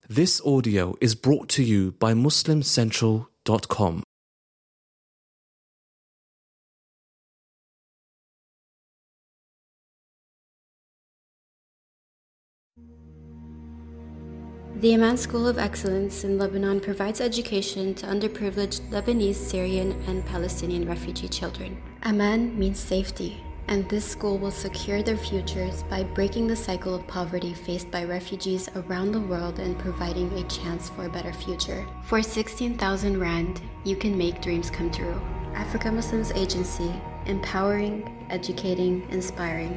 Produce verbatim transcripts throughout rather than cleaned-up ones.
This audio is brought to you by Muslim Central dot com. The Amman School of Excellence in Lebanon provides education to underprivileged Lebanese, Syrian, and Palestinian refugee children. Amman means safety, and this school will secure their futures by breaking the cycle of poverty faced by refugees around the world and providing a chance for a better future. For sixteen thousand rand, you can make dreams come true. Africa Muslims Agency, empowering, educating, inspiring.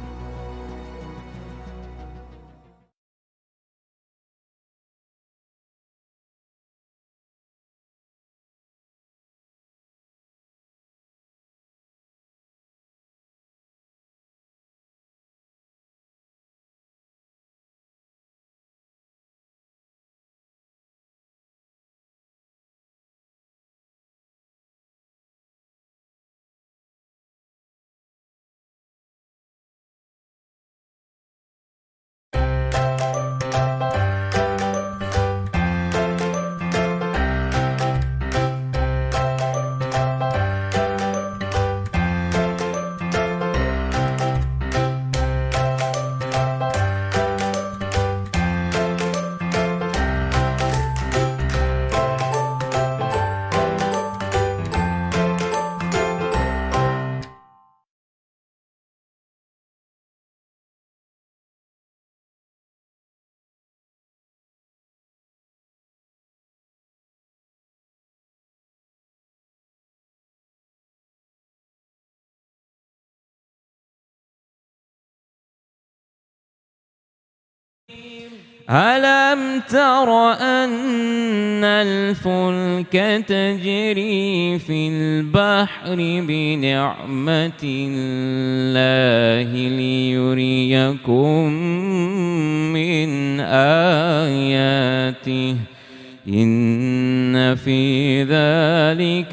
ألم تر أن الفلك تجري في البحر بنعمة الله ليريكم من آياته إن في ذلك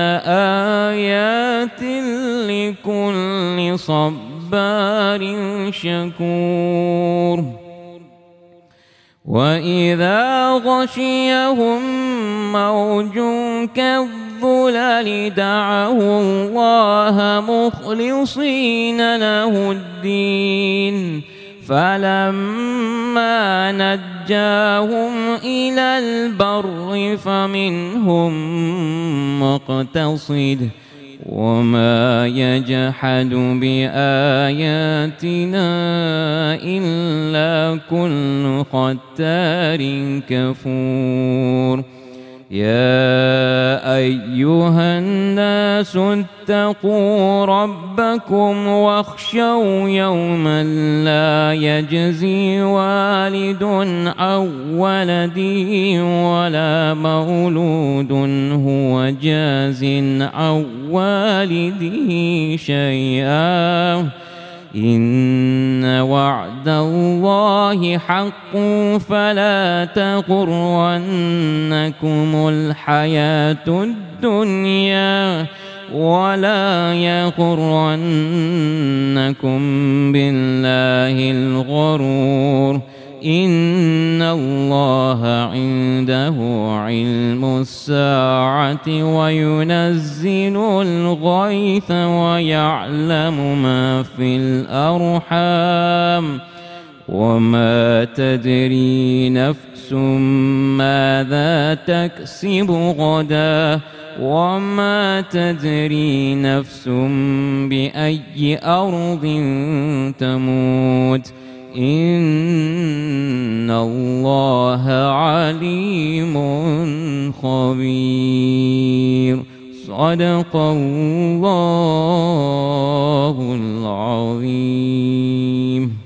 لآيات لكل صبار شكور. وإذا غشيهم موج كالظلل دعوا الله مخلصين له الدين فلما نجاهم إلى البر فمنهم مقتصد وما يجحد بآياتنا إلا كل ختار كفور. يا أيها الناس اتقوا ربكم واخشوا يوما لا يجزي والد عن ولده ولا مولود هو جاز عن والده شيئا إن وعد الله حق فلا تغرنكم الحياة الدنيا ولا يغرنكم بالله الغرور إن الله عنده علم الساعة وينزل الغيث ويعلم ما في الأرحام وما تدري نفس ماذا تكسب غدا وما تدري نفس بأي أرض تموت إن الله عليم خبير. صدق الله العظيم.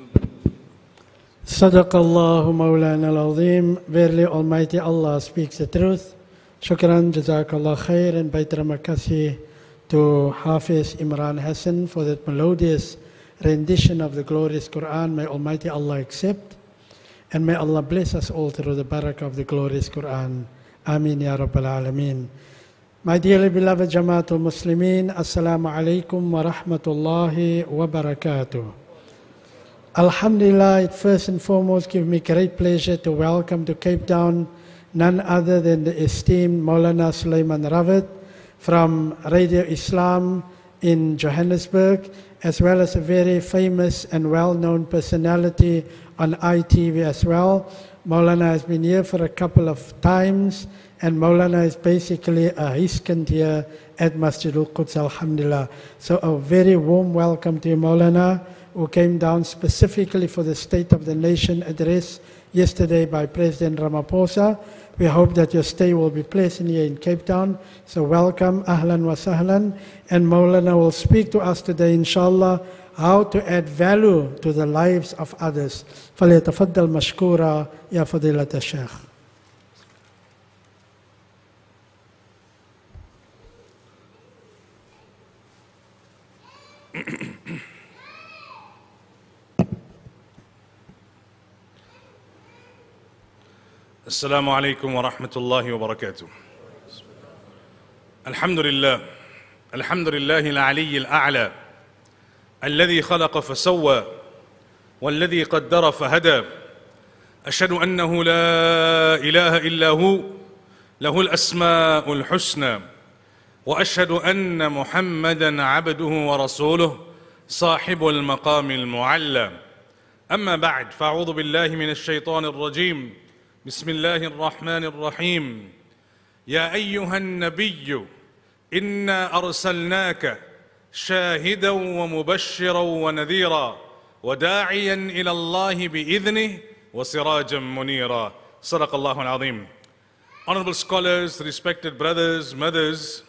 صدق الله مولانا العظيم. Verily Almighty Allah speaks the truth. Shukran, Jazakallah khair, and by terima kasih to Hafiz Imran Hassan for that melodious rendition of the glorious Quran. May Almighty Allah accept, and may Allah bless us all through the barakah of the glorious Quran. Ameen ya Rabbal Alameen. My dearly beloved Jamaatul Muslimin, Assalamu alaikum wa rahmatullahi wa barakatuh. Alhamdulillah, it first and foremost gives me great pleasure to welcome to Cape Town none other than the esteemed Maulana Sulaiman Rawat from Radio Islam in Johannesburg, as well as a very famous and well-known personality on I T V as well. Maulana has been here for a couple of times, and Maulana is basically a hiskand here at Masjid Al-Quds, alhamdulillah. So a very warm welcome to you, Maulana, who came down specifically for the State of the Nation address yesterday by President Ramaphosa. We hope that your stay will be pleasant here in Cape Town. So welcome, ahlan wa sahlan. And Maulana will speak to us today, inshallah, how to add value to the lives of others. فليتفضل مشكورا يا فضيلة الشيخ. السلام عليكم ورحمة الله وبركاته. الحمد لله الحمد لله العلي الأعلى الذي خلق فسوى والذي قدر فهدى. أشهد أنه لا إله إلا هو له الأسماء الحسنى، وأشهد أن محمدا عبده ورسوله صاحب المقام المعلى. أما بعد، فأعوذ بالله من الشيطان الرجيم. بسم الله الرحمن الرحيم. يا أيها النبي إنا أرسلناك شاهدا ومبشرا ونذيرا وداعيا إلى الله بإذنه وسراجا منيرا. صدق الله العظيم. Honorable scholars, respected brothers, mothers,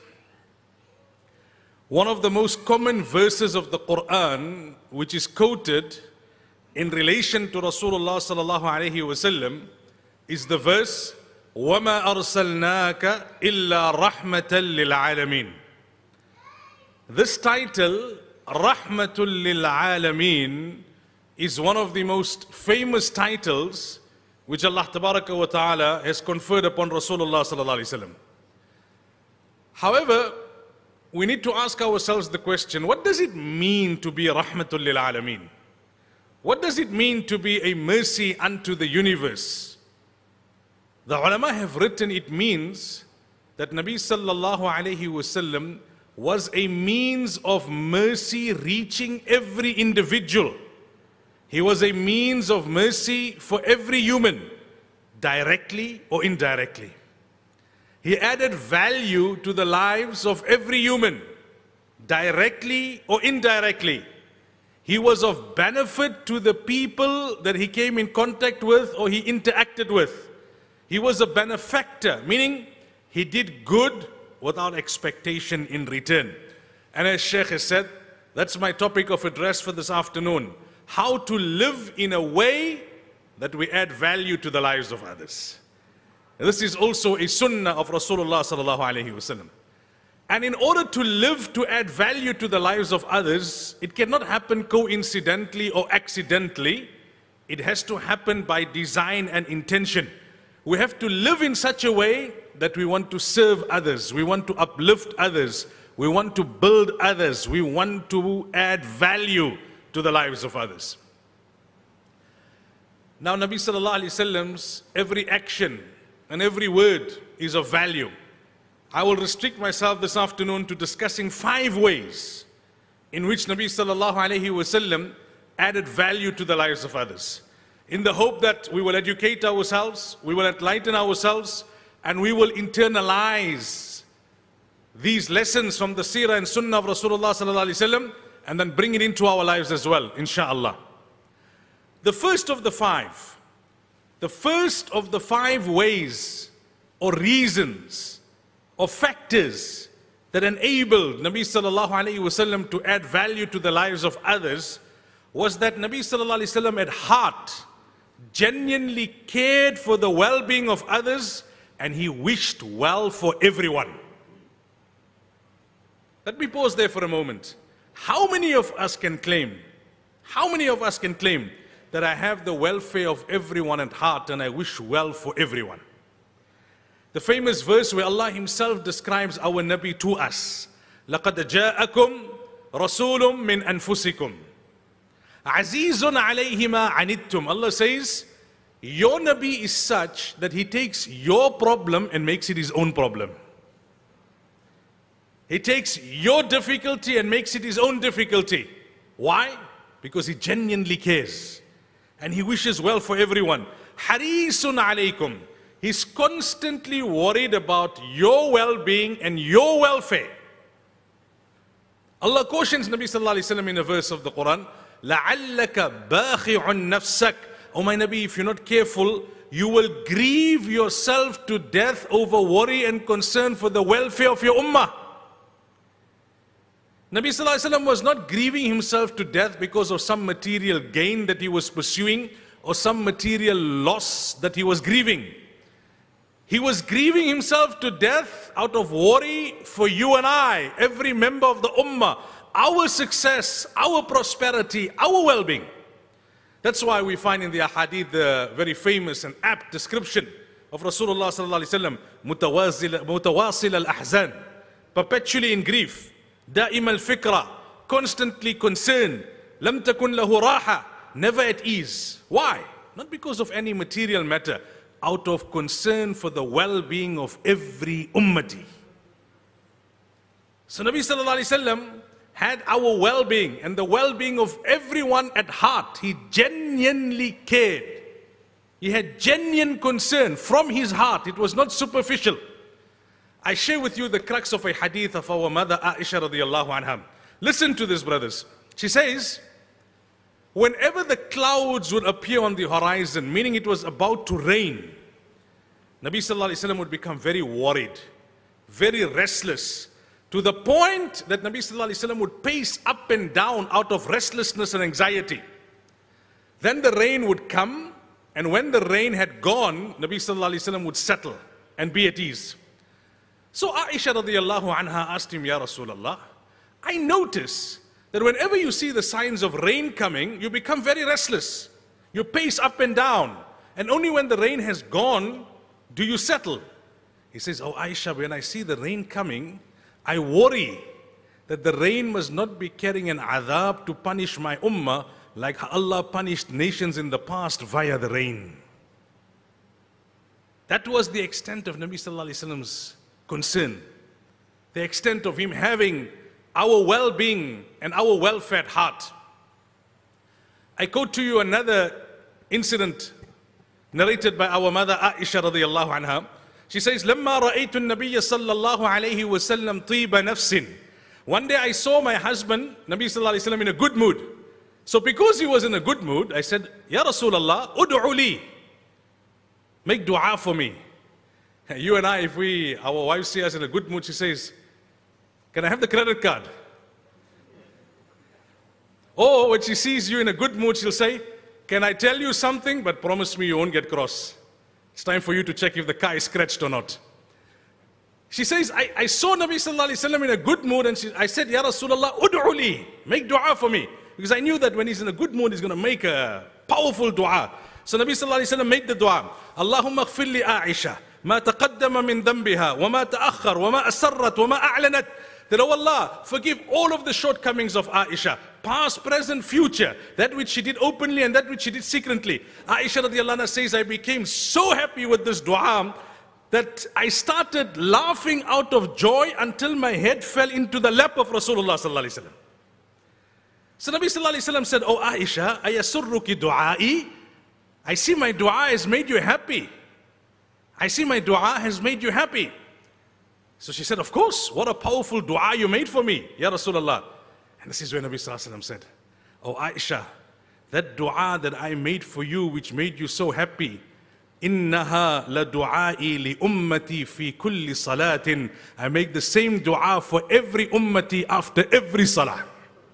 one of the most common verses of the Quran which is quoted in relation to Rasulullah sallallahu alaihi wasallam is the verse وَمَا أَرْسَلْنَاكَ إِلَّا رَحْمَةً لِلْعَالَمِينَ. This title, Rahmatul Lil Alameen, is one of the most famous titles which Allah Tabaraka wa Ta'ala has conferred upon Rasulullah sallallahu alaihi wasallam. However, we need to ask ourselves the question, what does it mean to be Rahmatul Lil Alameen? What does it mean to be a mercy unto the universe? The ulama have written it means that Nabi sallallahu alayhi wasallam was a means of mercy reaching every individual. He was a means of mercy for every human, directly or indirectly. He added value to the lives of every human, directly or indirectly. He was of benefit to the people that he came in contact with or he interacted with. He was a benefactor, meaning he did good without expectation in return. And as Sheikh has said, that's my topic of address for this afternoon. How to live in a way that we add value to the lives of others. This is also a sunnah of Rasulullah sallallahu alaihi wasallam. And in order to live to add value to the lives of others, it cannot happen coincidentally or accidentally. It has to happen by design and intention. We have to live in such a way that we want to serve others, we want to uplift others, we want to build others, we want to add value to the lives of others. Now Nabi sallallahu alaihi wasallam's every action and every word is of value. I will restrict myself this afternoon to discussing five ways in which Nabi sallallahu alaihi wasallam added value to the lives of others, in the hope that we will educate ourselves, we will enlighten ourselves, and we will internalize these lessons from the seerah and sunnah of Rasulullah sallallahu alaihi wasallam and then bring it into our lives as well, inshallah. The first of the five, the first of the five ways or reasons or factors that enabled Nabi sallallahu alaihi wasallam to add value to the lives of others was that Nabi sallallahu alaihi wasallam at heart genuinely cared for the well-being of others and he wished well for everyone. Let me pause there for a moment. How many of us can claim, how many of us can claim that I have the welfare of everyone at heart and I wish well for everyone? The famous verse where Allah Himself describes our Nabi to us, لَقَدْ جَاءَكُمْ رَسُولٌ مِّنْ أَنفُسِكُمْ Azizun alayhi ma anittum. Allah says, your Nabi is such that he takes your problem and makes it his own problem. He takes your difficulty and makes it his own difficulty. Why? Because he genuinely cares. And he wishes well for everyone. Harisun alaykum. He's constantly worried about your well-being and your welfare. Allah cautions Nabi sallallahu alayhi wa sallam in a verse of the Quran, لَعَلَّكَ بَاخِعٌ نَفْسَكَ. Oh my Nabi, if you're not careful, you will grieve yourself to death over worry and concern for the welfare of your ummah. Nabi sallallahu alayhi wa sallam was not grieving himself to death because of some material gain that he was pursuing or some material loss that he was grieving. He was grieving himself to death out of worry for you and I, every member of the ummah, our success, our prosperity, our well-being. That's why we find in the ahadith the very famous and apt description of Rasulullah sallallahu alaihi wasallam, mutawasil al-ahzan, perpetually in grief, da'im al-fikra, constantly concerned, lam takun lahu raha, never at ease. Why? Not because of any material matter, out of concern for the well-being of every ummati. So Nabi sallallahu alaihi wasallam had our well-being and the well-being of everyone at heart. He genuinely cared. He had genuine concern from his heart. It was not superficial. I share with you the crux of a hadith of our mother Aisha radiallahu anha. Listen to this, brothers. She says, whenever the clouds would appear on the horizon, meaning it was about to rain, Nabi sallallahu alaihi wasallam would become very worried, very restless, to the point that Nabi sallallahu alaihi wasallam would pace up and down out of restlessness and anxiety. Then the rain would come, and when the rain had gone, Nabi sallallahu alaihi wasallam would settle and be at ease. So Aisha radiallahu anha asked him, Ya Rasulullah, I notice that whenever you see the signs of rain coming, you become very restless. You pace up and down. And only when the rain has gone, do you settle. He says, oh Aisha, when I see the rain coming, I worry that the rain must not be carrying an adhab to punish my ummah like Allah punished nations in the past via the rain. That was the extent of Nabi sallallahu alaihi wasallam's concern. The extent of him having our well-being and our welfare at heart. I quote to you another incident narrated by our mother Aisha radiyallahu anha. She says, لَمَّا رَأَيْتُ النَّبِيَّ صَلَّى اللَّهُ عَلَيْهِ وَسَلَّمْ طِيبَ نَفْسٍ. One day I saw my husband, Nabi sallallahu alayhi wa sallam, in a good mood. So because he was in a good mood, I said, Ya Rasulullah, ud'u li. Make dua for me. You and I, if we, our wives see us in a good mood, she says, can I have the credit card? Or when she sees you in a good mood, she'll say, can I tell you something, but promise me you won't get cross. It's time for you to check if the car is scratched or not. She says, I, I saw Nabi sallallahu alayhi wa sallam in a good mood, and she, I said, Ya Rasulullah, ud'u li, make dua for me. Because I knew that when he's in a good mood, he's going to make a powerful dua. So Nabi sallallahu alayhi wa sallam made the dua. Allahumma ghfir li Aisha, ma taqaddama min dhanbiha, wa ma ta'akhkhar, wa ma asarrat, wa ma a'lanat. That, oh Allah, forgive all of the shortcomings of Aisha, past, present, future, that which she did openly and that which she did secretly. Aisha radiallahu anha says, I became so happy with this dua that I started laughing out of joy until my head fell into the lap of Rasulullah sallallahu alaihi wasallam. So Nabi sallallahu alaihi wasallam said, oh Aisha, ayasurruki du'ai? I see my dua has made you happy. I see my dua has made you happy. So she said, of course, what a powerful dua you made for me, Ya Rasulullah. And this is when Nabi sallallahu alaihi wasallam said, oh Aisha, that dua that I made for you, which made you so happy, innaha la du'ai li ummati fi kulli salatin. I make the same dua for every ummati after every salah.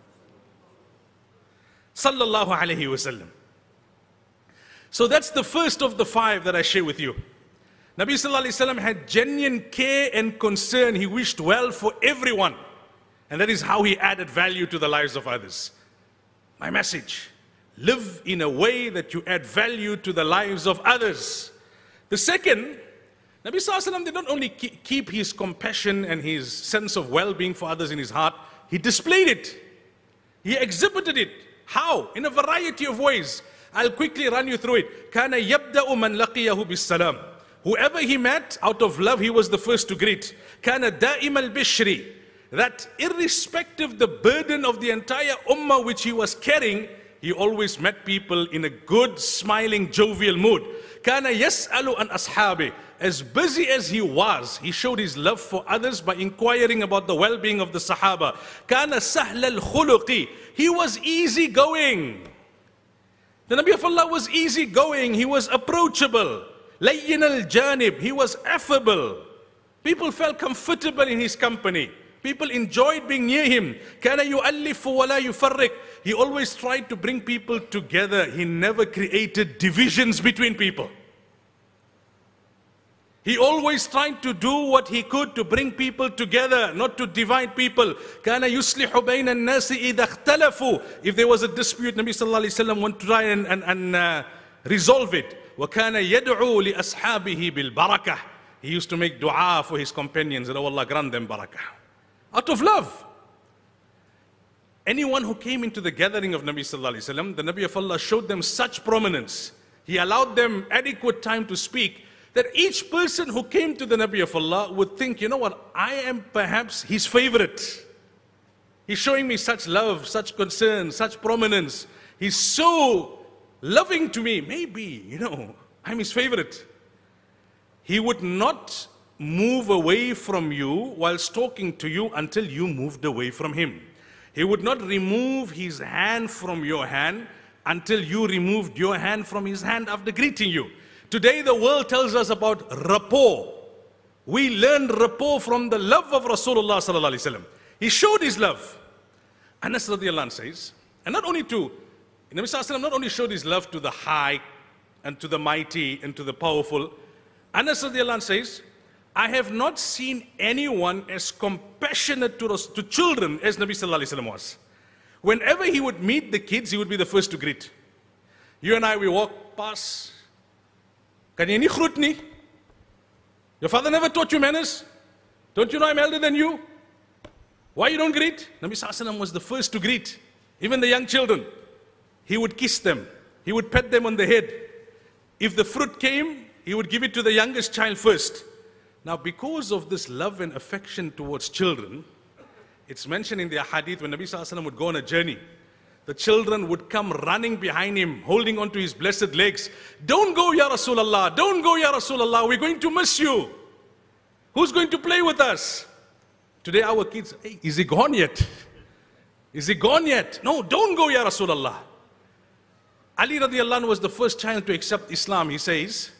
Sallallahu alayhi wasallam. So that's the first of the five that I share with you. Nabi sallallahu alayhi wasallam had genuine care and concern. He wished well for everyone. And that is how he added value to the lives of others. My message, live in a way that you add value to the lives of others. The second, Nabi sallallahu alayhi wasallam did not only keep his compassion and his sense of well-being for others in his heart, he displayed it. He exhibited it. How? In a variety of ways. I'll quickly run you through it. كَانَ يَبْدَأُ مَنْ لَقِيَهُ بِالسَّلَامِ. Whoever he met, out of love, he was the first to greet. كَانَ دَائِمَ الْبِشْرِ. That irrespective of the burden of the entire ummah which he was carrying, he always met people in a good, smiling, jovial mood. كَانَ يَسْأَلُ عَنْ أَصْحَابِهِ. As busy as he was, he showed his love for others by inquiring about the well-being of the Sahaba. كَانَ سَهْلَ الْخُلُقِ. He was easygoing. The Nabi of Allah was easygoing. He was approachable. لَيِّنَ الْجَانِبِ. He was affable. People felt comfortable in his company. People enjoyed being near him. كَانَ يُؤَلِّفُ وَلَا يُفَرِّقُ. He always tried to bring people together. He never created divisions between people. He always tried to do what he could to bring people together, not to divide people. كَانَ يُصْلِحُ بَيْنَ النَّاسِ إِذَا اخْتَلَفُوا. If there was a dispute, Nabi sallallahu alayhi wa sallam would try and, and, and uh, resolve it. وَكَانَ يَدْعُو لِأَصْحَابِهِ بِالْبَرَكَةِ. He used to make dua for his companions, that oh Allah grant them barakah. Out of love. Anyone who came into the gathering of Nabi sallallahu alayhi wa sallam, the Nabi of Allah showed them such prominence. He allowed them adequate time to speak, that each person who came to the Nabi of Allah would think, you know what, I am perhaps his favorite. He's showing me such love, such concern, such prominence. He's so loving to me. Maybe, you know, I'm his favorite. He would not move away from you whilst talking to you until you moved away from him. He would not remove his hand from your hand until you removed your hand from his hand after greeting you. Today the world tells us about rapport. We learn rapport from the love of Rasulullah sallallahu alaihi wasallam. He showed his love. Anas radiallahu anh says, and not only to, Nabi sallallahu alaihi wasallam not only showed his love to the high and to the mighty and to the powerful. Anas radiallahu anh says, I have not seen anyone as compassionate to, to children as Nabi sallallahu alaihi wasallam was. Whenever he would meet the kids, he would be the first to greet. You and I, we walk past. Kan jy nie groet nie? Your father never taught you manners? Don't you know I'm elder than you? Why you don't greet? Nabi sallallahu alaihi wasallam was the first to greet. Even the young children. He would kiss them. He would pat them on the head. If the fruit came, he would give it to the youngest child first. Now, because of this love and affection towards children, it's mentioned in the hadith when Nabi sallallahu alaihi wasallam would go on a journey, the children would come running behind him, holding on to his blessed legs. Don't go, Ya Rasulallah. Don't go, Ya Rasulallah. We're going to miss you. Who's going to play with us? Today our kids, hey, is he gone yet? Is he gone yet? No, don't go, Ya Rasulallah. Ali radiallahu anhu was the first child to accept Islam. He says,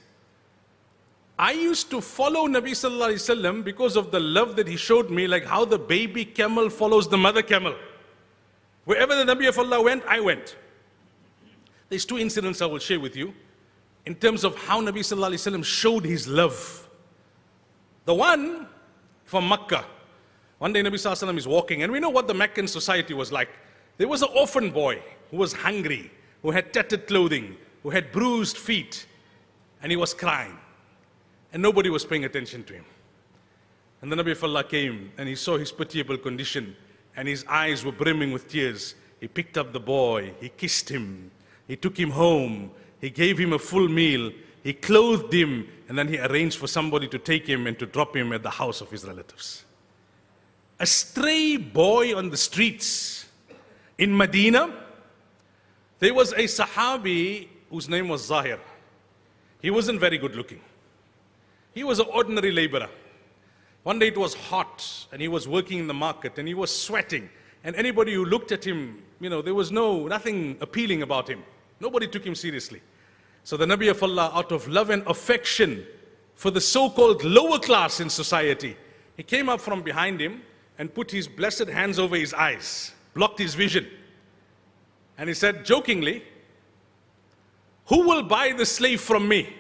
I used to follow Nabi sallallahu alaihi wasallam because of the love that he showed me, like how the baby camel follows the mother camel. Wherever the Nabi of Allah went, I went. There's two incidents I will share with you in terms of how Nabi sallallahu alaihi wasallam showed his love. The one from Makkah. One day Nabi sallallahu alaihi wasallam is walking, and we know what the Meccan society was like. There was an orphan boy who was hungry, who had tattered clothing, who had bruised feet, and he was crying. And nobody was paying attention to him. And the Nabi of Allah came, and he saw his pitiable condition, and his eyes were brimming with tears. He picked up the boy, he kissed him, he took him home, he gave him a full meal, he clothed him, and then he arranged for somebody to take him and to drop him at the house of his relatives. A stray boy on the streets in Medina. There was a Sahabi whose name was Zahir. He wasn't very good looking. He was an ordinary laborer. One day it was hot, and he was working in the market, and he was sweating. And anybody who looked at him, you know, there was no, nothing appealing about him. Nobody took him seriously. So the Nabi of Allah, out of love and affection for the so-called lower class in society, he came up from behind him and put his blessed hands over his eyes, blocked his vision. And he said jokingly, who will buy the slave from me?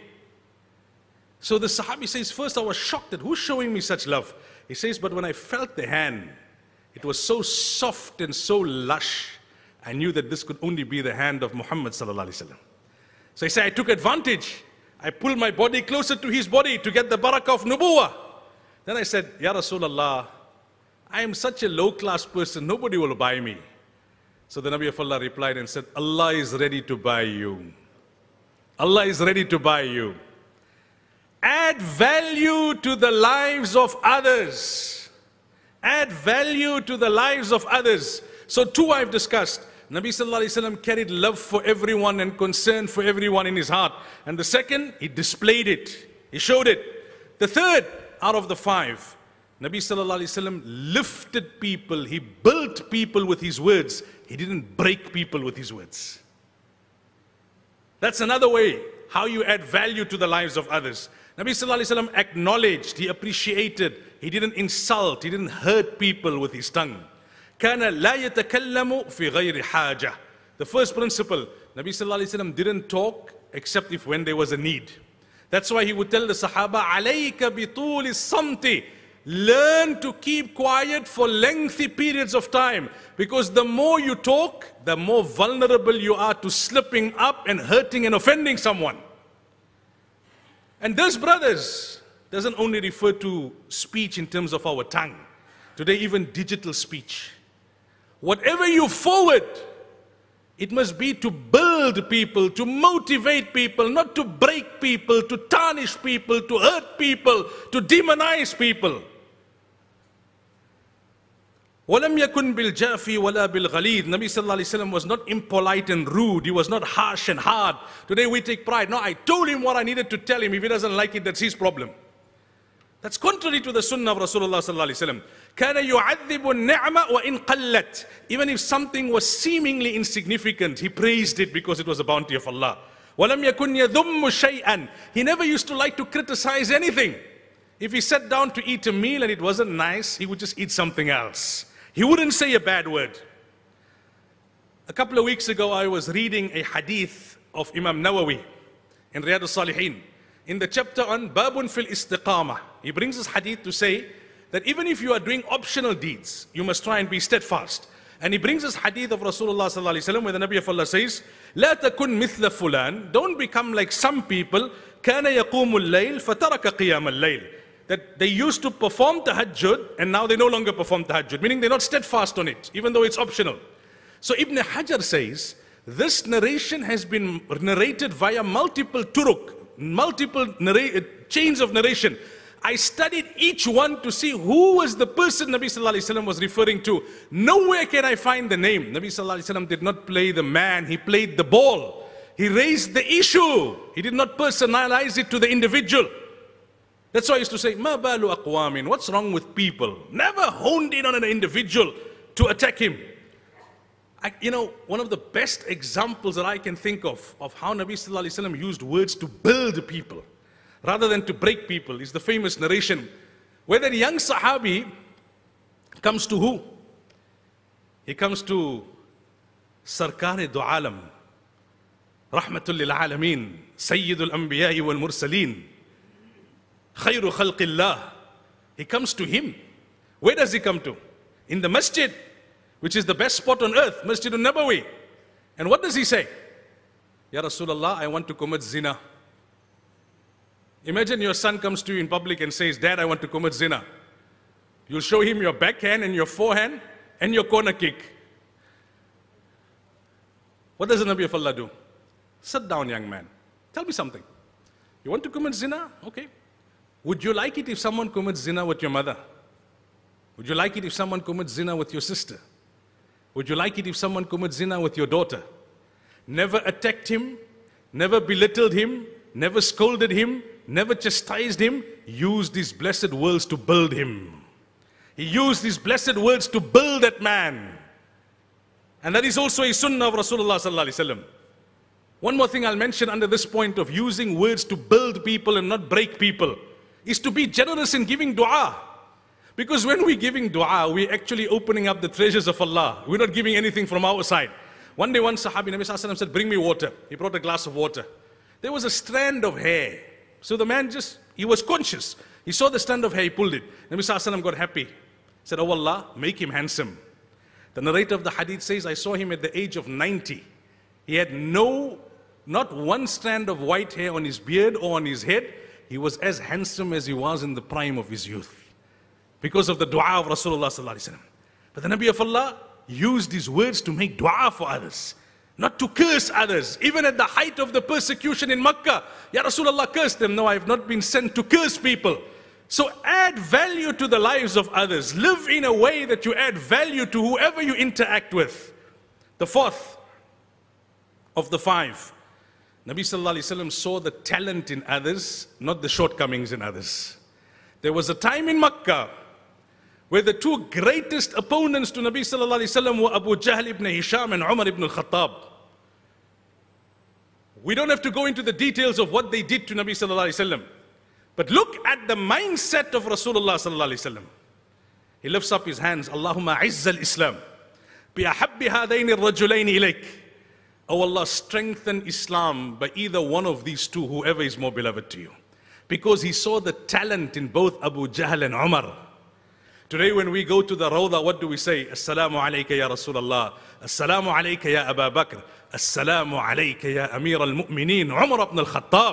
So the Sahabi says, first I was shocked that who's showing me such love? He says, but when I felt the hand, it was so soft and so lush, I knew that this could only be the hand of Muhammad sallallahu alaihi wasallam. So he said, I took advantage. I pulled my body closer to his body to get the barakah of nubuwah. Then I said, Ya Rasulullah, I am such a low-class person, nobody will buy me. So the Nabi of Allah replied and said, Allah is ready to buy you. Allah is ready to buy you. Add value to the lives of others. Add value to the lives of others. So two I've discussed. Nabi Sallallahu Alaihi Wasallam carried love for everyone and concern for everyone in his heart. And the second, he displayed it. He showed it. The third, out of the five, Nabi Sallallahu Alaihi Wasallam lifted people. He built people with his words. He didn't break people with his words. That's another way how you add value to the lives of others. Nabi Sallallahu Alaihi Wasallam acknowledged, he appreciated, he didn't insult, he didn't hurt people with his tongue. كَانَ لَا يَتَكَلَّمُ فِي غَيْرِ حَاجَةٍ. The first principle, Nabi Sallallahu Alaihi Wasallam didn't talk except if when there was a need. That's why he would tell the Sahaba, عَلَيْكَ بِطُولِ الصَّمْتِ. Learn to keep quiet for lengthy periods of time. Because the more you talk, the more vulnerable you are to slipping up and hurting and offending someone. And this, brothers, doesn't only refer to speech in terms of our tongue. Today, even digital speech. Whatever you forward, it must be to build people, to motivate people, not to break people, to tarnish people, to hurt people, to demonize people. وَلَمْ يَكُنْ بِالْجَافِي وَلَا بِالْغَلِيظِ. Nabi Sallallahu Alaihi Wasallam was not impolite and rude. He was not harsh and hard. Today we take pride. No, I told him what I needed to tell him. If he doesn't like it, that's his problem. That's contrary to the sunnah of Rasulullah Sallallahu Alaihi Wasallam. كَانَ يُعَذِّبُ النِّعْمَ وَإِنْ قَلَّتْ. Even if something was seemingly insignificant, he praised it because it was a bounty of Allah. وَلَمْ يَكُنْ يَذُمُّ شَيْئًا. He never used to like to criticize anything. If he sat down to eat a meal and it wasn't nice, he would just eat something else. He wouldn't say a bad word. A couple of weeks ago, I was reading a hadith of Imam Nawawi in Riyadh al-Salihin. In the chapter on Babun fil Istiqamah, he brings this hadith to say that even if you are doing optional deeds, you must try and be steadfast. And he brings this hadith of Rasulullah Sallallahu Alaihi Wasallam where the Nabi of Allah says, لا تكن مثل فلان. Don't become like some people. كان يقوم الليل فترك قيام الليل. That they used to perform tahajjud and now they no longer perform tahajjud. Meaning they're not steadfast on it, even though it's optional. So Ibn Hajar says, this narration has been narrated via multiple turuk, multiple chains of narration. I studied each one to see who was the person Nabi Sallallahu Alaihi Wasallam was referring to. Nowhere can I find the name. Nabi Sallallahu Alaihi Wasallam did not play the man, he played the ball. He raised the issue. He did not personalize it to the individual. That's why I used to say, Ma balu aqwamin. What's wrong with people? Never honed in on an individual to attack him. I, you know, one of the best examples that I can think of, of how Nabi Sallallahu Alaihi Wasallam used words to build people, rather than to break people, is the famous narration where that young Sahabi comes to who? He comes to Sarkar du Alam, Rahmatul lil Alameen, Sayyidul Anbiya wal Mursaleen, Khayru Khalqillah. He comes to him. Where does he come to? In the masjid, which is the best spot on earth, Masjid al-Nabawi. And what does he say? Ya Rasulullah, I want to commit zina. Imagine your son comes to you in public and says, Dad, I want to commit zina. You'll show him your backhand and your forehand and your corner kick. What does the Nabi of Allah do? Sit down, young man. Tell me something. You want to commit zina? Okay. Would you like it if someone commits zina with your mother? Would you like it if someone commits zina with your sister? Would you like it if someone commits zina with your daughter? Never attacked him, never belittled him, never scolded him, never chastised him. Used these blessed words to build him. He used these blessed words to build that man. And that is also a sunnah of Rasulullah Sallallahu Alaihi Wasallam. One more thing I'll mention under this point of using words to build people and not break people is to be generous in giving dua. Because when we're giving dua, we're actually opening up the treasures of Allah. We're not giving anything from our side. One day one Sahabi, Nabi Sallallahu Alaihi Wasallam said, bring me water. He brought a glass of water. There was a strand of hair. So the man just, he was conscious. He saw the strand of hair, he pulled it. Nabi Sallallahu Alaihi Wasallam got happy. He said, oh Allah, make him handsome. The narrator of the hadith says, I saw him at the age of ninety. He had no, not one strand of white hair on his beard or on his head. He was as handsome as he was in the prime of his youth, because of the dua of Rasulullah Sallallahu Alaihi Wasallam. But the Nabi of Allah, used his words to make dua for others, not to curse others. Even at the height of the persecution in Makkah, Ya Rasulullah cursed them. No, I have not been sent to curse people. So add value to the lives of others. Live in a way that you add value to whoever you interact with. The fourth of the five, Nabi Sallallahu Alaihi Wasallam saw the talent in others, not the shortcomings in others. There was a time in Makkah where the two greatest opponents to Nabi Sallallahu Alaihi Wasallam were Abu Jahl ibn Hisham and Umar ibn al-Khattab. We don't have to go into the details of what they did to Nabi Sallallahu Alaihi Wasallam. But look at the mindset of Rasulullah Sallallahu Alaihi Wasallam. He lifts up his hands, Allahumma izz al-Islam, bi ahabbi hadaini ar-rajulaini ilayk. Oh Allah, strengthen Islam by either one of these two, whoever is more beloved to you. Because he saw the talent in both Abu Jahl and Umar. Today when we go to the Rawda, what do we say? Assalamu alayka ya Rasulullah. Assalamu alayka ya Abu Bakr. Assalamu alayka ya Amir al-Mu'mineen, Umar ibn al-Khattab.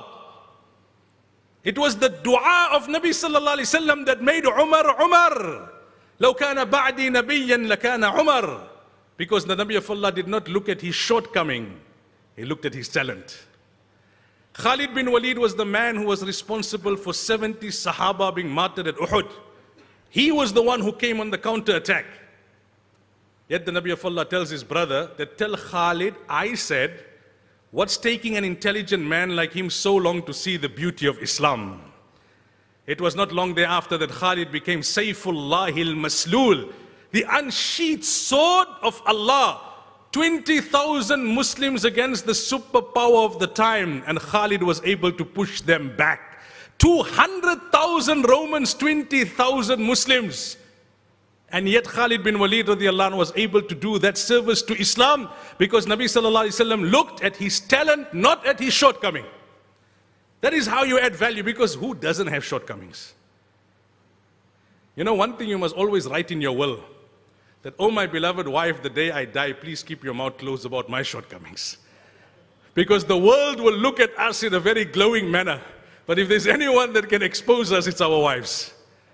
It was the dua of Nabi Sallallahu Alaihi Wasallam that made Umar Umar. لو كان بعدي نبيا لكان عمر. Because the Nabi of Allah did not look at his shortcoming, he looked at his talent. Khalid bin Walid was the man who was responsible for seventy Sahaba being martyred at Uhud. He was the one who came on the counter attack. Yet the Nabi of Allah tells his brother that, tell Khalid, I said, what's taking an intelligent man like him so long to see the beauty of Islam? It was not long thereafter that Khalid became Sayfullah al-Maslul, the unsheathed sword of Allah. twenty thousand Muslims against the superpower of the time, and Khalid was able to push them back. two hundred thousand Romans, twenty thousand Muslims. And yet Khalid bin Walid radiallahu anhu was able to do that service to Islam because Nabi Sallallahu Alaihi Wasallam looked at his talent, not at his shortcoming. That is how you add value, because who doesn't have shortcomings? You know, one thing you must always write in your will, that, oh my beloved wife, the day I die, please keep your mouth closed about my shortcomings. Because the world will look at us in a very glowing manner. But if there's anyone that can expose us, it's our wives.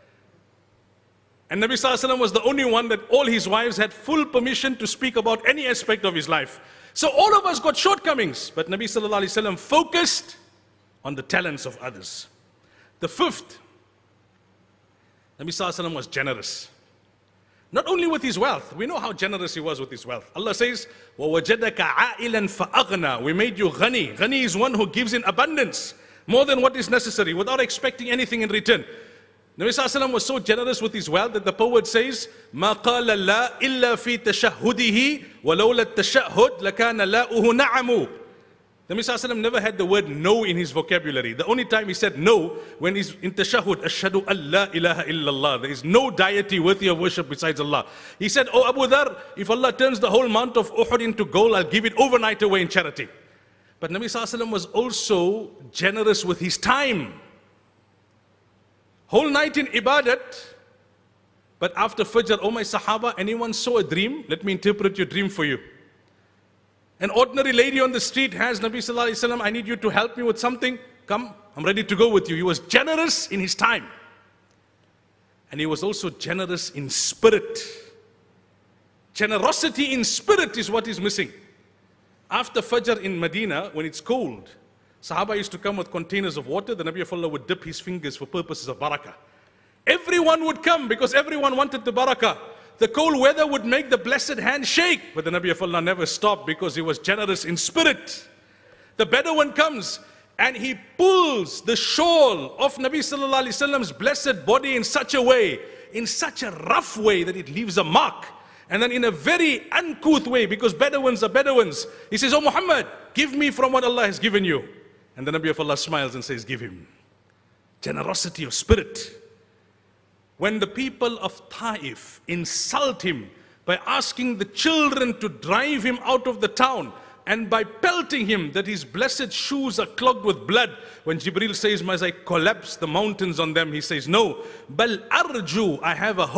And Nabi Sallallahu Alaihi Wasallam was the only one that all his wives had full permission to speak about any aspect of his life. So all of us got shortcomings, but Nabi Sallallahu Alaihi Wasallam focused on the talents of others. The fifth, Nabi Sallallahu Alaihi Wasallam was generous. Not only with his wealth, we know how generous he was with his wealth. Allah says, وَوَجَدَكَ عَائِلًا فَأَغْنَى. We made you ghani. Ghani is one who gives in abundance, more than what is necessary, without expecting anything in return. Nabi Sallallahu Alaihi Wasallam was so generous with his wealth that the poet says, مَا قَالَ اللَّهِ إِلَّا فِي تَشَهُّدِهِ وَلَوْلَا التَّشَهُّدْ لَكَانَ لَاؤُهُ نَعَمُ. Nabi Sallallahu Alaihi Wasallam never had the word no in his vocabulary. The only time he said no, when he's in tashahhud, ashhadu an la ilaha illallah. There is no deity worthy of worship besides Allah. He said, oh Abu Dhar, if Allah turns the whole mount of Uhud into gold, I'll give it overnight away in charity. But Nabi Sallallahu Alaihi Wasallam was also generous with his time. Whole night in ibadat, but after Fajr, oh my Sahaba, anyone saw a dream? Let me interpret your dream for you. An ordinary lady on the street has Nabi Sallallahu Alaihi Wasallam, I need you to help me with something. Come, I'm ready to go with you. He was generous in his time. And he was also generous in spirit. Generosity in spirit is what is missing. After Fajr in Medina, when it's cold, Sahaba used to come with containers of water. The Nabi of Allah would dip his fingers for purposes of barakah. Everyone would come because everyone wanted the barakah. The cold weather would make the blessed hand shake, but the Nabi of Allah never stopped because he was generous in spirit. The Bedouin comes and he pulls the shawl of Nabi Sallallahu Alaihi Wasallam's blessed body in such a way, in such a rough way that it leaves a mark. And then in a very uncouth way, because Bedouins are Bedouins, he says, oh Muhammad, give me from what Allah has given you. And the Nabi of Allah smiles and says, give him. Generosity of spirit. When the people of Taif insult him by asking the children to drive him out of the town and by pelting him that his blessed shoes are clogged with blood, when Jibril says, as I collapse the mountains on them, he says, no, bal arju, I have a hope,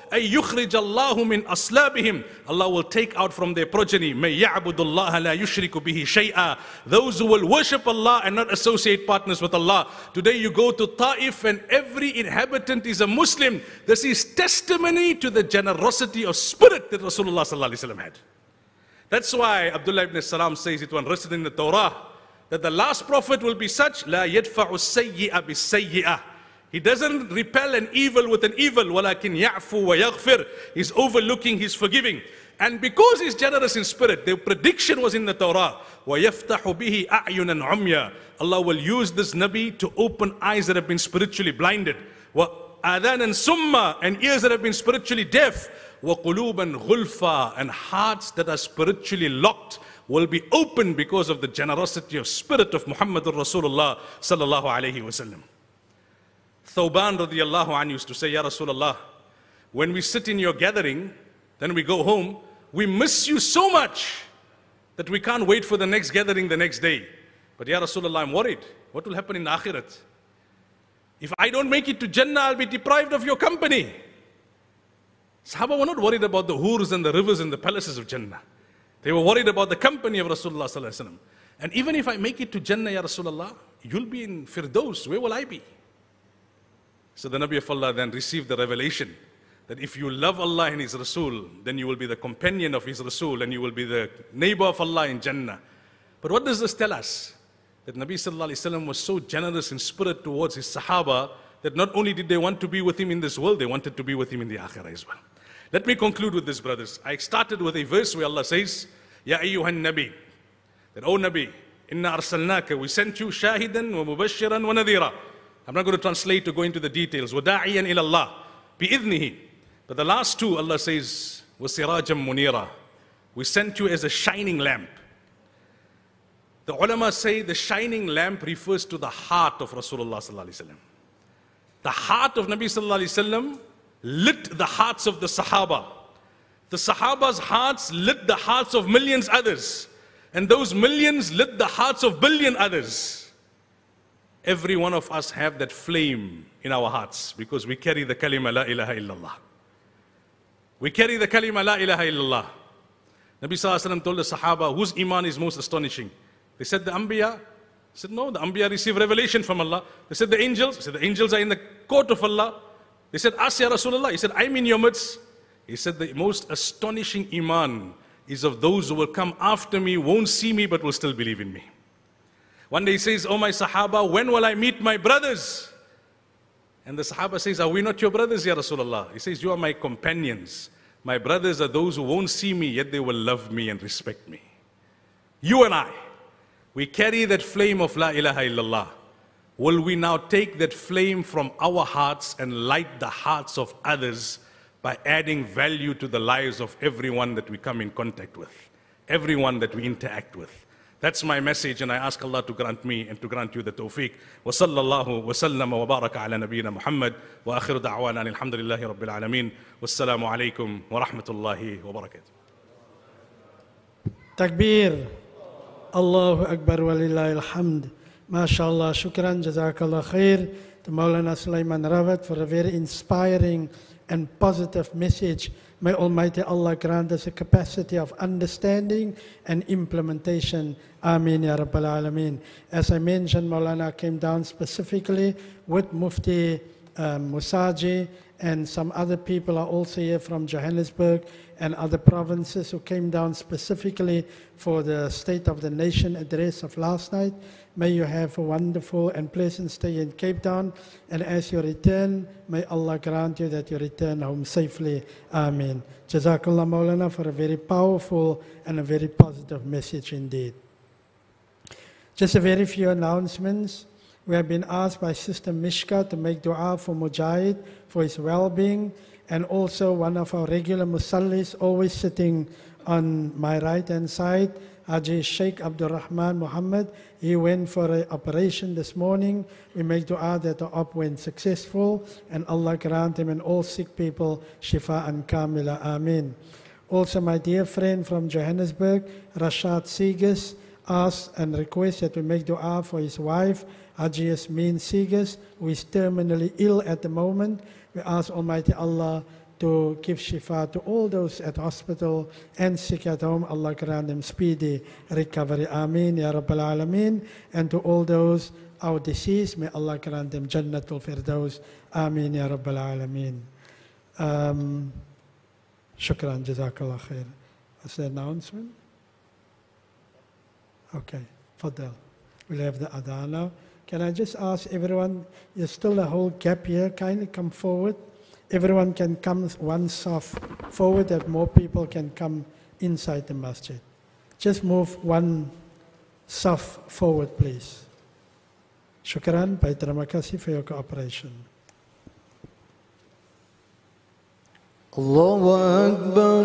أَيْ يُخْرِجَ اللَّهُ مِنْ أَصْلَابِهِمْ. Allah will take out from their progeny, مَيْ يَعْبُدُ اللَّهَ لَا يُشْرِكُ بِهِ شَيْئًا. Those who will worship Allah and not associate partners with Allah. Today you go to Ta'if and every inhabitant is a Muslim. This is testimony to the generosity of spirit that Rasulullah sallallahu alaihi wasallam had. That's why Abdullah ibn Salam says it when written in the Torah, that the last prophet will be such, لَا يَدْفَعُ السَّيِّئَ بِالسَّيِّئَةِ. He doesn't repel an evil with an evil, وَلَكِنْ يَعْفُو وَيَغْفِرْ. He's overlooking, he's forgiving. And because he's generous in spirit, the prediction was in the Torah, وَيَفْتَحُ بِهِ أَعْيُنًا عُمْيًا. Allah will use this Nabi to open eyes that have been spiritually blinded. وَآذَانًا سُمَّا. And ears that have been spiritually deaf. وَقُلُوبًا غُلْفًا. And hearts that are spiritually locked will be open because of the generosity of spirit of Muhammadur Rasulullah sallallahu alayhi wa sallam. Thawban radiyallahu anhu used to say, Ya Rasulullah, when we sit in your gathering, then we go home, we miss you so much that we can't wait for the next gathering the next day. But Ya Rasulullah, I'm worried. What will happen in the Akhirat? If I don't make it to Jannah, I'll be deprived of your company. Sahaba were not worried about the hurs and the rivers and the palaces of Jannah. They were worried about the company of Rasulullah sallallahu alaihi wasallam. And even if I make it to Jannah, Ya Rasulullah, you'll be in Firdaus. Where will I be? So the Nabi of Allah then received the revelation that if you love Allah and His Rasul, then you will be the companion of His Rasul and you will be the neighbor of Allah in Jannah. But what does this tell us? That Nabi sallallahu alaihi wasallam was so generous in spirit towards his Sahaba that not only did they want to be with him in this world, they wanted to be with him in the Akhirah as well. Let me conclude with this, brothers. I started with a verse where Allah says, Ya ayyuhan Nabi, that, O Nabi, inna arsalnaka, we sent you shahidan wa mubashiran wa nadhira. I'm not going to translate to go into the details. وَدَاعِيًا إِلَى اللَّهِ بِإِذْنِهِ. But the last two, Allah says, وَسِرَاجًا مُنِيرًا. We sent you as a shining lamp. The ulama say the shining lamp refers to the heart of Rasulullah sallallahu alaihi wasallam. The heart of Nabi sallallahu alaihi wasallam lit the hearts of the Sahaba. The Sahaba's hearts lit the hearts of millions others. And those millions lit the hearts of billion others. Every one of us have that flame in our hearts because we carry the kalima la ilaha illallah. We carry the kalima la ilaha illallah. Nabi sallallahu alaihi wasallam told the Sahaba, whose iman is most astonishing? They said the Anbiya. He said no, the Anbiya receive revelation from Allah. They said the angels. He said the angels are in the court of Allah. They said, As ya Rasulullah. He said, I'm in your midst. He said the most astonishing iman is of those who will come after me, won't see me but will still believe in me. One day he says, oh my Sahaba, when will I meet my brothers? And the Sahaba says, are we not your brothers, Ya Rasulullah? He says, you are my companions. My brothers are those who won't see me, yet they will love me and respect me. You and I, we carry that flame of La ilaha illallah. Will we now take that flame from our hearts and light the hearts of others by adding value to the lives of everyone that we come in contact with, everyone that we interact with? That's my message, and I ask Allah to grant me and to grant you the tawfiq. Wa sallallahu wa sallama wa baraka ala nabiyyina Muhammad wa akhiru da'wana alhamdulillahi rabbil alameen. Wassalamu alaikum wa rahmatullahi wa barakatuh. Takbir. Allahu Akbar wa lillahi alhamd. MashaAllah, shukran, jazakallah khair to Maulana Sulaiman Rawat for a very inspiring and positive message. May Almighty Allah grant us a capacity of understanding and implementation. Ameen Ya Rabbal Alameen. As I mentioned, Maulana came down specifically with Mufti um, Musaji, and some other people are also here from Johannesburg and other provinces who came down specifically for the State of the Nation address of last night. May you have a wonderful and pleasant stay in Cape Town. And as you return, may Allah grant you that you return home safely. Ameen. Jazakallah Maulana for a very powerful and a very positive message indeed. Just a very few announcements. We have been asked by Sister Mishka to make dua for Mujahid, for his well-being, and also one of our regular musallis, always sitting on my right-hand side, Haji Sheikh Abdul Rahman Muhammad. He went for an operation this morning. We make dua that the op went successful, and Allah grant him and all sick people shifa and kamila. Ameen. Also, my dear friend from Johannesburg, Rashad Seegers, asked and requests that we make dua for his wife, Haji Yasmin Seegers, who is terminally ill at the moment. We ask Almighty Allah to give shifa to all those at hospital and sick at home. Allah grant them speedy recovery. Ameen, Ya Rabbal Alameen. And to all those our deceased, may Allah grant them Jannatul Firdaus. Ameen, Ya Rabbal Alameen. Um, shukran, Jazakallah khair. What's the announcement? Okay, Fadal. We'll have the adhan now. Can I just ask everyone, there's still a whole gap here, kindly come forward. Everyone can come one saf forward, that more people can come inside the masjid. Just move one saf forward, please. Shukran, Bait terima kasih for your cooperation. Allahu Akbar,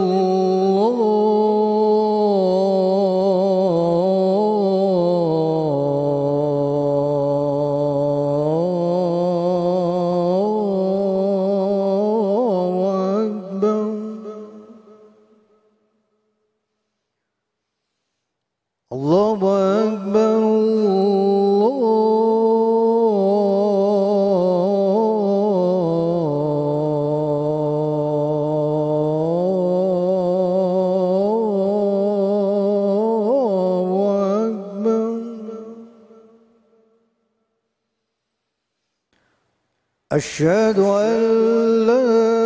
Allahu Akbar, أشهد أن لا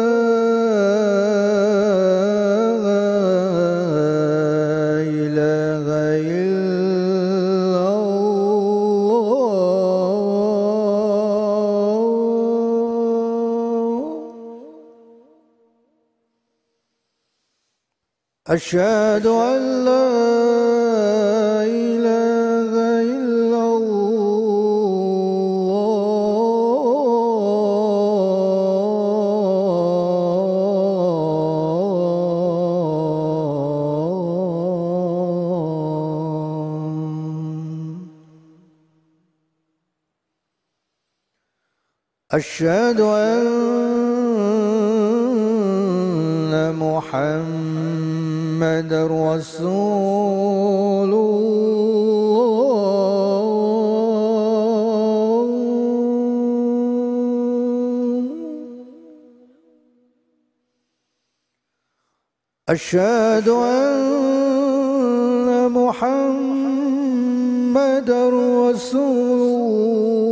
إله إلا الله أشهد أن لا إله إلا أشهد أن محمد رسول الله أشهد أن محمد رسول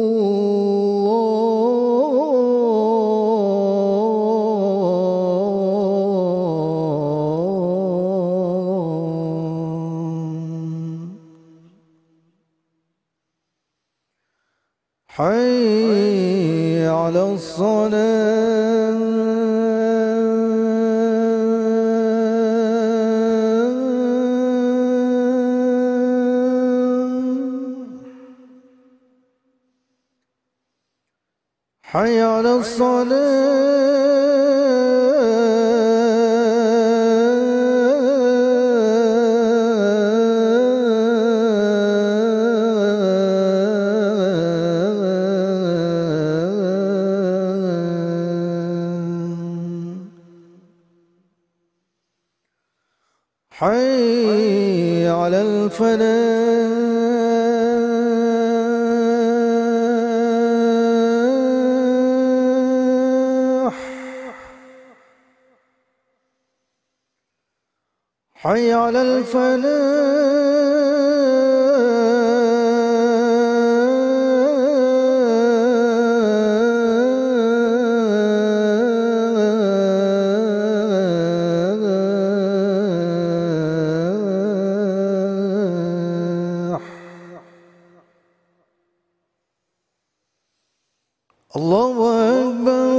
حي على الصلاة حي على حي على الفلاح حي على الفلاح الله أكبر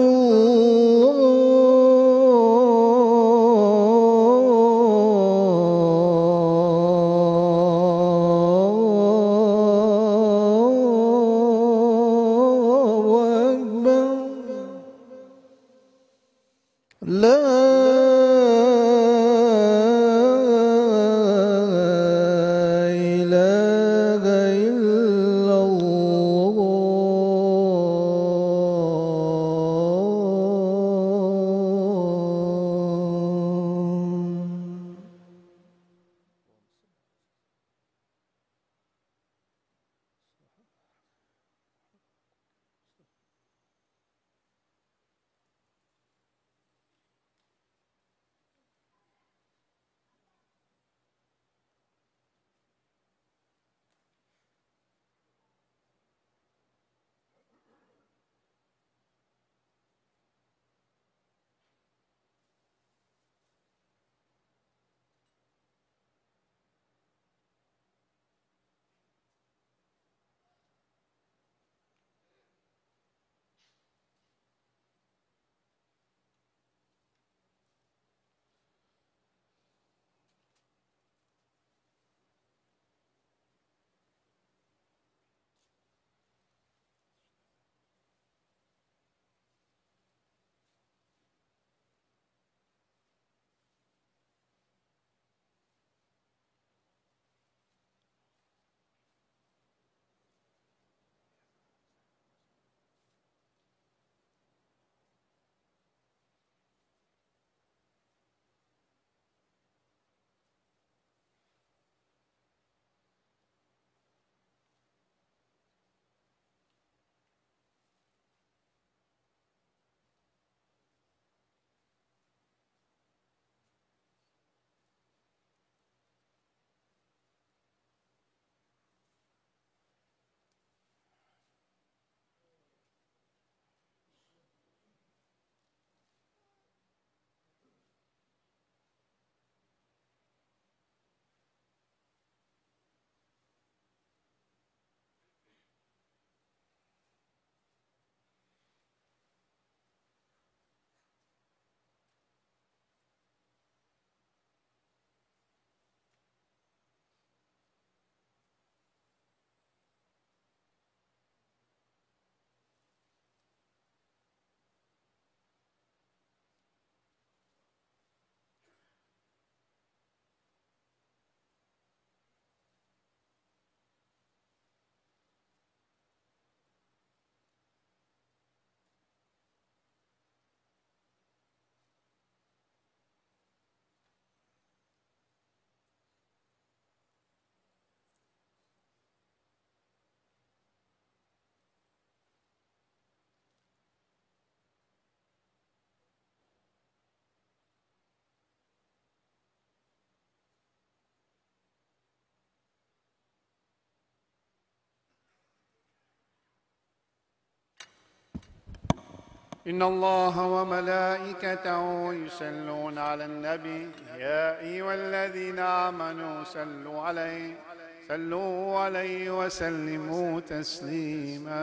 إن الله وملائكته يصلون على النبي يا أيها الذين آمنوا صلوا عليه صلوا عليه وسلموا تسليما.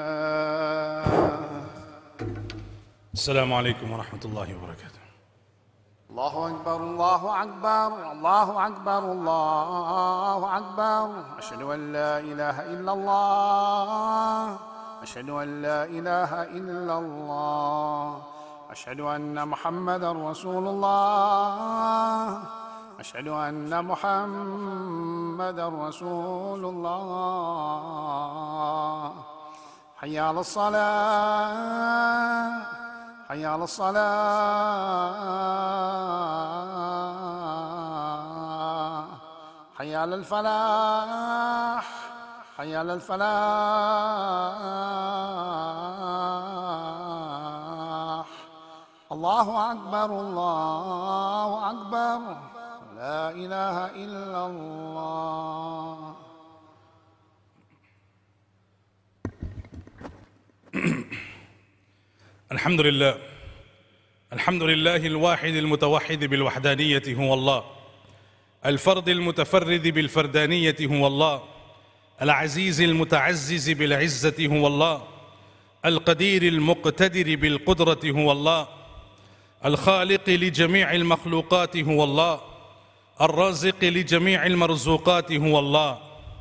السلام عليكم ورحمة الله وبركاته. الله أكبر الله أكبر الله أكبر الله أكبر. أشهد أن لا إله إلا الله أشهد أن لا إله إلا الله أشهد أن محمدا رسول الله أشهد أن محمدا رسول الله. حي على الصلاة حي على الصلاة حي على الفلاح حي على الفلاح. الله أكبر الله أكبر لا إله إلا الله. الحمد لله الحمد لله الواحد المتوحد بالوحدانية هو الله، الفرد المتفرد بالفردانية هو الله، العزيز المتعزز بالعزة هو الله، القدير المقتدر بالقدرة هو الله، الخالق لجميع المخلوقات هو الله، الرازق لجميع المرزوقات هو الله،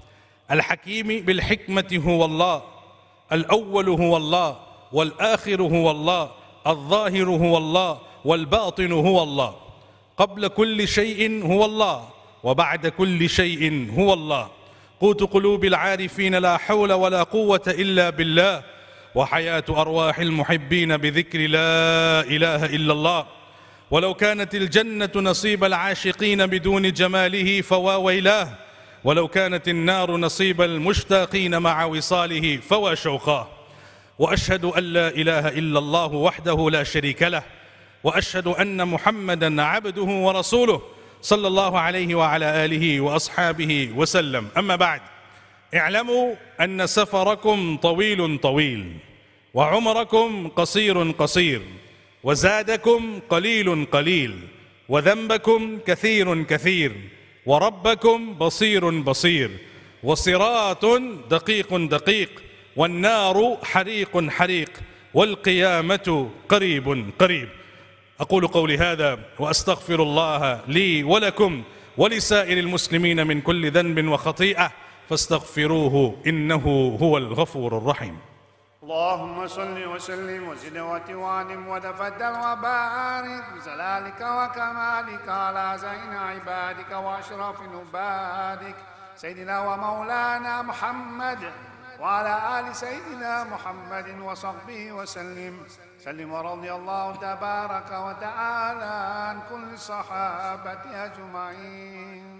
الحكيم بالحكمة هو الله، الأول هو الله والآخر هو الله، الظاهر هو الله والباطن هو الله، قبل كل شيء هو الله وبعد كل شيء هو الله، قوت قلوب العارفين لا حول ولا قوة إلا بالله، وحياة أرواح المحبين بذكر لا إله إلا الله. ولو كانت الجنة نصيب العاشقين بدون جماله فوا ويلاه، ولو كانت النار نصيب المشتاقين مع وصاله فوا شوقاه. وأشهد أن لا إله إلا الله وحده لا شريك له، وأشهد أن محمدًا عبده ورسوله صلى الله عليه وعلى آله وأصحابه وسلم. أما بعد، اعلموا أن سفركم طويل طويل، وعمركم قصير قصير، وزادكم قليل قليل، وذنبكم كثير كثير، وربكم بصير بصير، وصراط دقيق دقيق، والنار حريق حريق، والقيامة قريب قريب. أقول قولي هذا وأستغفر الله لي ولكم ولسائر المسلمين من كل ذنب وخطيئة، فاستغفروه إنه هو الغفور الرحيم. اللهم صل وسلم وزد وتوانم وتفضل وبارك بجلالك وكمالك على زين عبادك وأشرف عبادك سيدنا ومولانا محمد وعلى آل سيدنا محمد وصحبه وسلم سلم. ورضي الله تبارك وتعالى عن كل الصحابة أجمعين.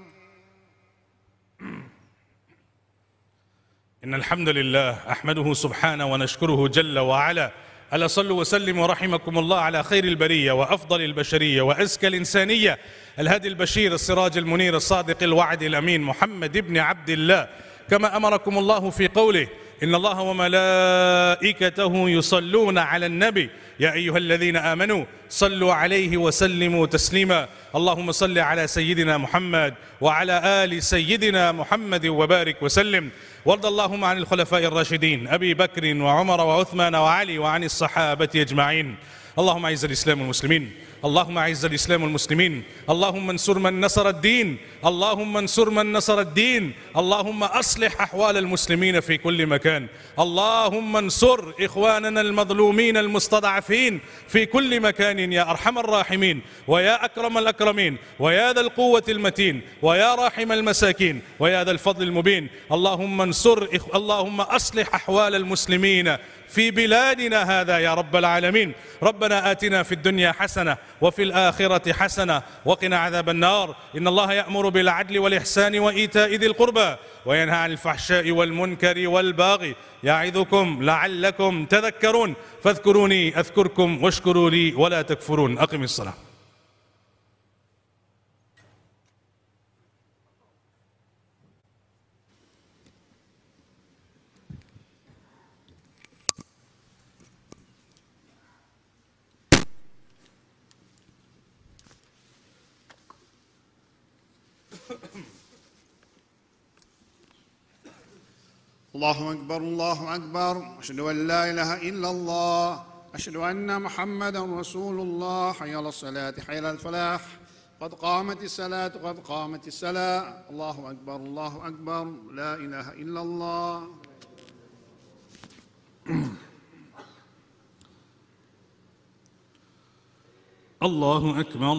إن الحمد لله أحمده سبحانه ونشكره جل وعلا. ألا صلوا وسلموا رحمكم الله على خير البرية وأفضل البشرية وأزكى الإنسانية، الهادي البشير السراج المنير الصادق الوعد الأمين، محمد بن عبد الله، كما أمركم الله في قوله: إن الله وملائكته يصلون على النبي يا أيها الذين آمنوا صلوا عليه وسلموا تسليما. اللهم صل على سيدنا محمد وعلى آل سيدنا محمد وبارك وسلم. وارض اللهم عن الخلفاء الراشدين أبي بكر وعمر وعثمان وعلي وعن الصحابة أجمعين. اللهم أعز الإسلام والمسلمين، اللهم أعز الإسلام والمسلمين، اللهم انصر من نصر الدين، اللهم انصر من نصر الدين، اللهم أصلح أحوال المسلمين في كل مكان، اللهم انصر إخواننا المظلومين المستضعفين في كل مكان يا أرحم الراحمين ويا أكرم الأكرمين ويا ذا القوة المتين ويا راحم المساكين ويا ذا الفضل المبين. اللهم انصر إخ... اللهم أصلح أحوال المسلمين في بلادنا هذا يا رب العالمين. ربنا آتنا في الدنيا حسنة وفي الآخرة حسنة وقنا عذاب النار. إن الله يأمر بالعدل والإحسان وإيتاء ذي القربى وينهى عن الفحشاء والمنكر والبغي يعظكم لعلكم تذكرون. فاذكروني أذكركم واشكروا لي ولا تكفرون. أقم الصلاة. الله أكبر الله أكبر. أشهد أن لا إله إلا الله. أشهد أن محمدا رسول الله. حي على الصلاة حي على الفلاح. قد قامت الصلاة قد قامت الصلاة. الله أكبر الله أكبر. لا إله إلا الله. الله أكبر.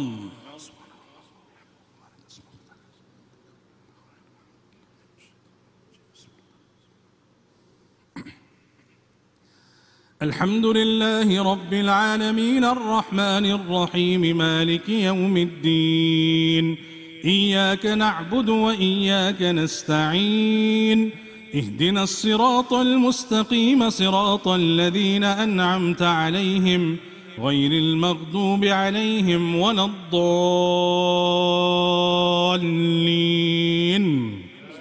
الحمد لله رب العالمين الرحمن الرحيم مالك يوم الدين. إياك نعبد وإياك نستعين. اهدنا الصراط المستقيم صراط الذين أنعمت عليهم غير المغضوب عليهم ولا الضالين.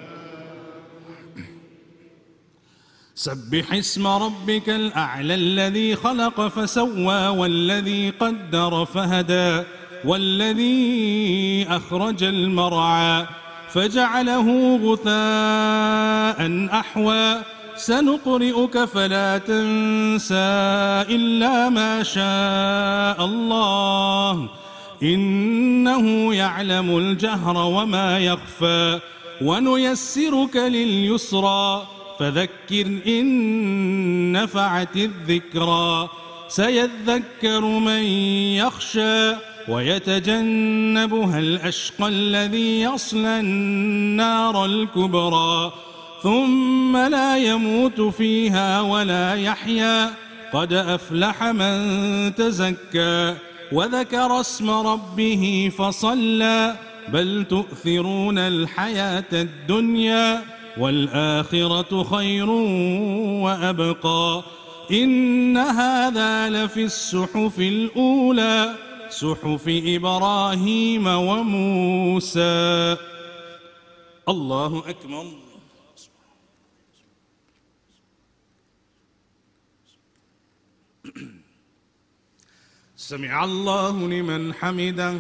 سبح اسم ربك الأعلى الذي خلق فسوى والذي قدر فهدى والذي أخرج المرعى فجعله غثاء أحوى. سنقرئك فلا تنسى إلا ما شاء الله إنه يعلم الجهر وما يخفى. ونيسرك لليسرى فذكر إن نفعت الذكرى. سيذكر من يخشى ويتجنبها الأشقى الذي يصلى النار الكبرى ثم لا يموت فيها ولا يحيا. قد أفلح من تزكى وذكر اسم ربه فصلى. بل تؤثرون الحياة الدنيا والآخرة خير وأبقى. إن هذا لفي الصحف الأولى صحف إبراهيم وموسى. الله أكبر. سمع الله لمن حمده.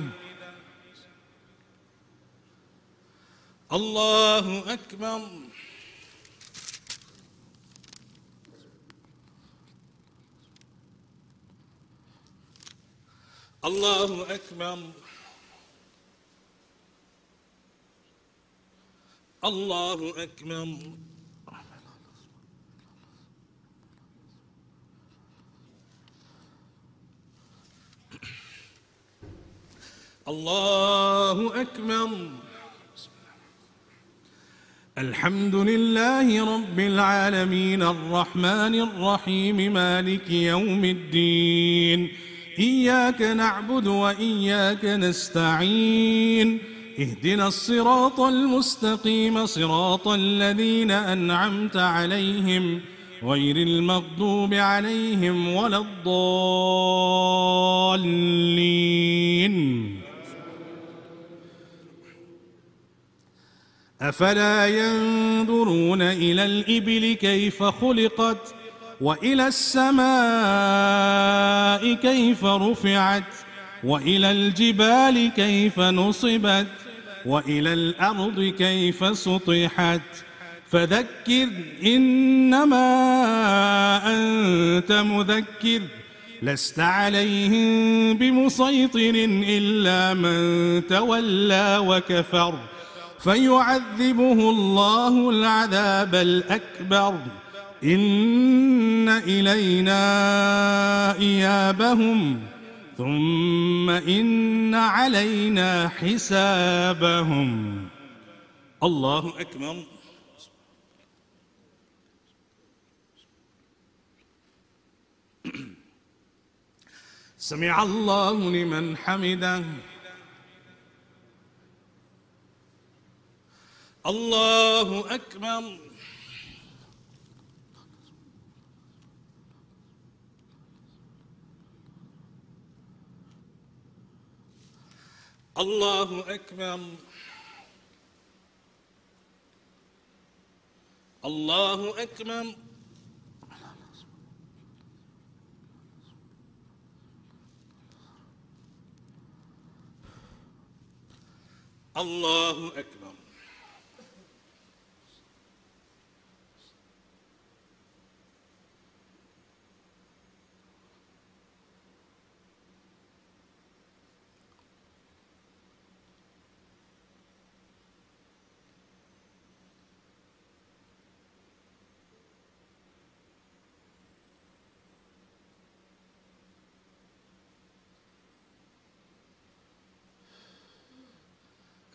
الله أكبر. الله أكبر. الله أكبر. الله أكبر. الحمد لله رب العالمين الرحمن الرحيم مالك يوم الدين. إياك نعبد وإياك نستعين. اهدنا الصراط المستقيم صراط الذين أنعمت عليهم غير المغضوب عليهم ولا الضالين. أفلا ينظرون إلى الإبل كيف خلقت وإلى السماء كيف رفعت وإلى الجبال كيف نصبت وإلى الأرض كيف سطحت. فذكر إنما أنت مذكر لست عليهم بمسيطر إلا من تولى وكفر فيعذبه الله العذاب الأكبر. إن إلينا إيابهم ثم إن علينا حسابهم. الله أكبر. سمع الله لمن حمده. الله أكبر. الله أكبر. الله أكبر. الله أكبر.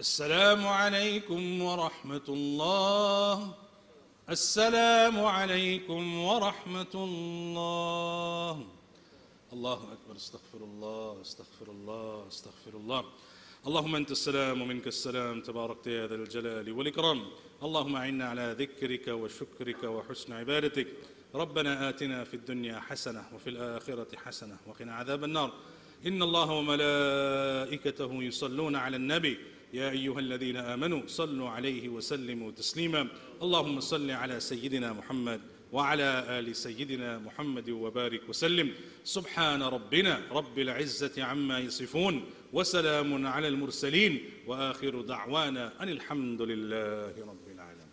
السلام عليكم ورحمة الله. السلام عليكم ورحمة الله. الله أكبر. استغفر الله استغفر الله استغفر الله. اللهم أنت السلام ومنك السلام، تباركت يا ذا الجلال والإكرام. اللهم أعنا على ذكرك وشكرك وحسن عبادتك. ربنا آتنا في الدنيا حسنة وفي الآخرة حسنة وقنا عذاب النار. إن الله وملائكته يصلون على النبي يا أيها الذين آمنوا صلوا عليه وسلموا تسليما. اللهم صل على سيدنا محمد وعلى آل سيدنا محمد وبارك وسلم. سبحان ربنا رب العزة عما يصفون وسلام على المرسلين وآخر دعوانا أن الحمد لله رب العالمين.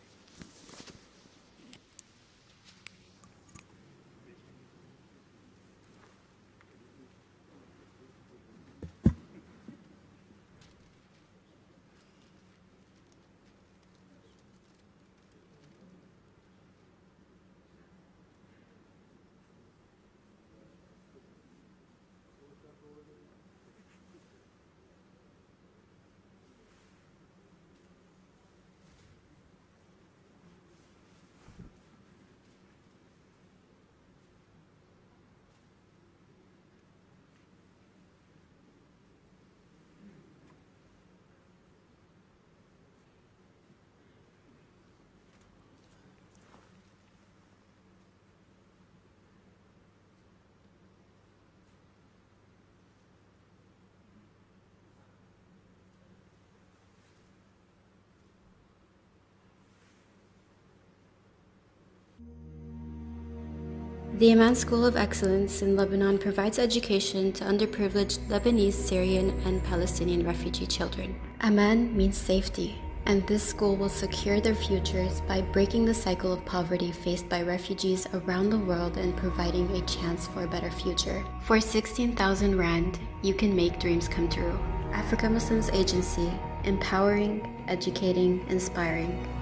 The Amman School of Excellence in Lebanon provides education to underprivileged Lebanese, Syrian, and Palestinian refugee children. Amman means safety, and this school will secure their futures by breaking the cycle of poverty faced by refugees around the world and providing a chance for a better future. For sixteen thousand rand, you can make dreams come true. Africa Muslims Agency, empowering, educating, inspiring.